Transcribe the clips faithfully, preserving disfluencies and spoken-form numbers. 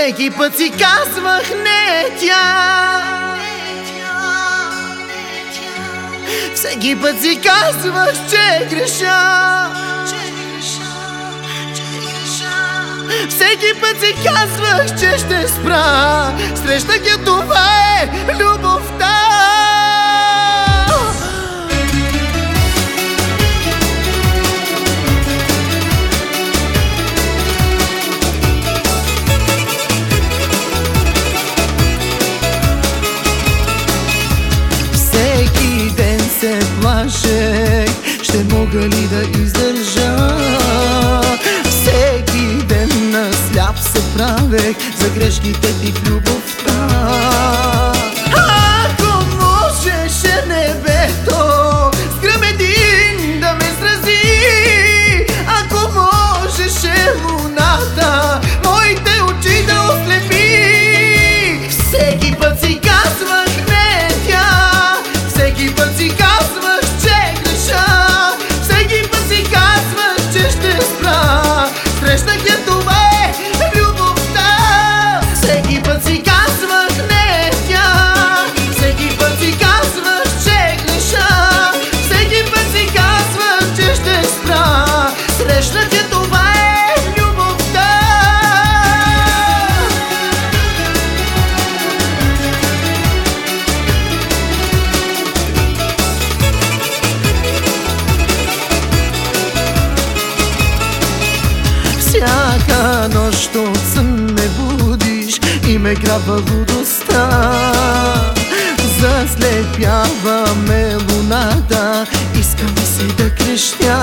Всеки път си казвах не тя, всеки път си казвах, че греша, всеки път си казвах, че ще спра. Срещах я, това е любовта. Всеки ден се плашех, ще мога ли да издържа. Всеки ден на сляп се правех за грешките ти в любовта. Ако можеше небето с гръм един да ме срази, ако можеше луната моите очи да ослепи. Всеки път си казвах не тя, всеки път си казвах, че греша, всеки път си казвах, че ще спра. Срещнах я, това е любовта. Всеки път си казвах не тя, всеки път си казвах, че греша, всеки път си казвах, че ще спра. Срещнах я, това е любовта. Всяка нощ от сън ме будиш и ме грабва лудостта. Заслепяваме луната, искам се да крещя.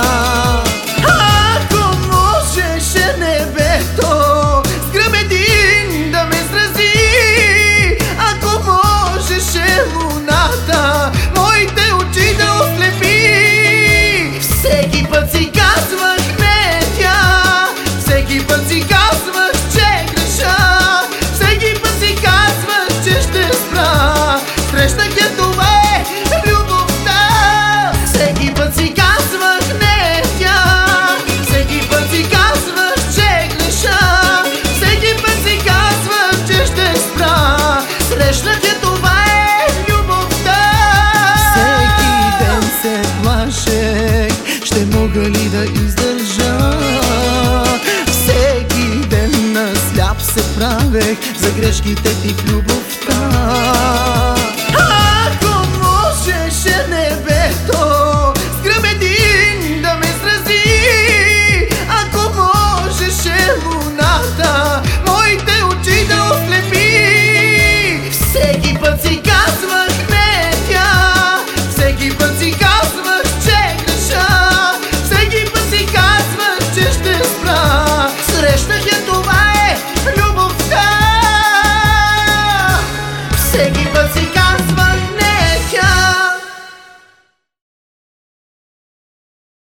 Ако можеше небето с гръм един да ме срази, ако можеше луната моите очи да ослепи. Всеки път си казвах не тя, всеки път си казвах, че греша, всеки път си казвах, че ще спра. Срещнах я, това е любовта. Всеки път си казвах не тя, всеки път си казвах, че греша, всеки път си казвах, че ще спра. Срещнах я, това е любовта. Всеки ден се плашех, ще мога ли да издържа. Всеки ден на сляп се правех за грешките ти в любовта.